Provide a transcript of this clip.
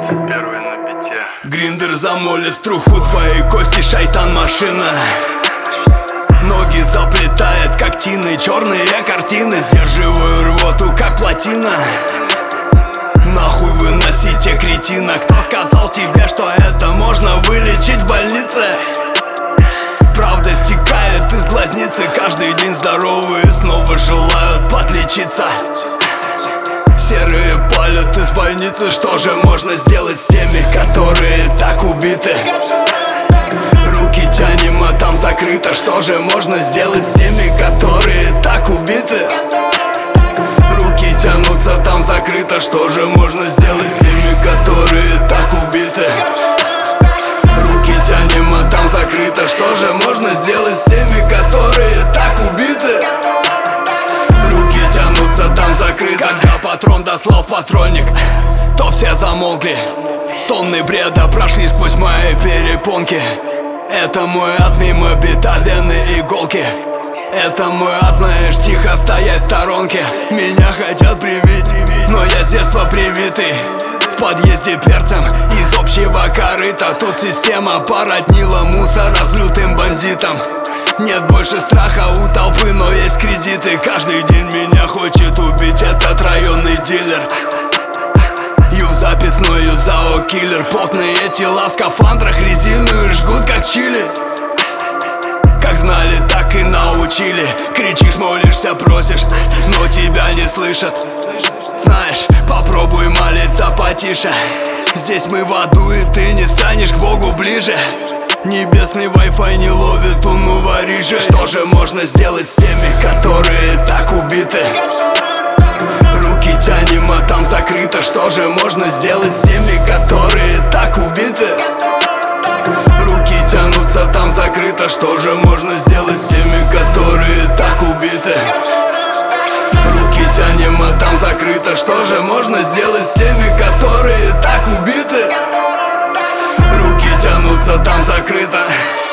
31 на бите. Гриндер замолит в труху твои кости, шайтан-машина. Ноги заплетает, как тины, черные картины. Сдерживаю рвоту, как плотина. Нахуй выносите кретина. Кто сказал тебе, что это можно вылечить в больнице? Правда стекает из глазницы. Каждый день здоровые снова желают подлечиться. Серые палят из больницы. Что же можно сделать с теми, которые так убиты? Руки тянем, а там закрыто. Что же можно сделать с теми, которые так убиты? Руки тянутся, там закрыто. Что же можно сделать с теми, которые так убиты? Руки тянем, а там закрыто. Что же можно сделать с теми, которые так убиты? Руки тянутся, там закрыто. Когда патрон дослал в патронник, то все замолкли. Тонны бреда прошли сквозь мои перепонки. Это мой ад, мимо бетовенные иголки. Это мой ад, знаешь, тихо стоять в сторонке. Меня хотят привить, но я с детства привитый. В подъезде перцем из общего корыта. Тут система породнила мусора с лютым бандитом. Нет больше страха у толпы, но есть кредиты. Каждый день меня хочет убить этот районный дилер. Ю в записную ЗАО киллер. Потные тела в скафандрах резиновые жгут как чили. Как знали, так и научили. Кричишь, молишься, просишь, но тебя не слышат. Знаешь, попробуй молиться потише. Здесь мы в аду, и ты не станешь к Богу ближе. Небесный Wi-Fi не ловит уну вориши. Что же можно сделать с теми, которые так убиты? Руки тянем, а там закрыто. Что же можно сделать с теми, которые так убиты? Руки тянутся, там закрыто. Что же можно сделать с теми, которые так убиты? Руки тянем, а там закрыто. Что же можно сделать с теми, которые так убиты? Руки тянутся, там закрыто.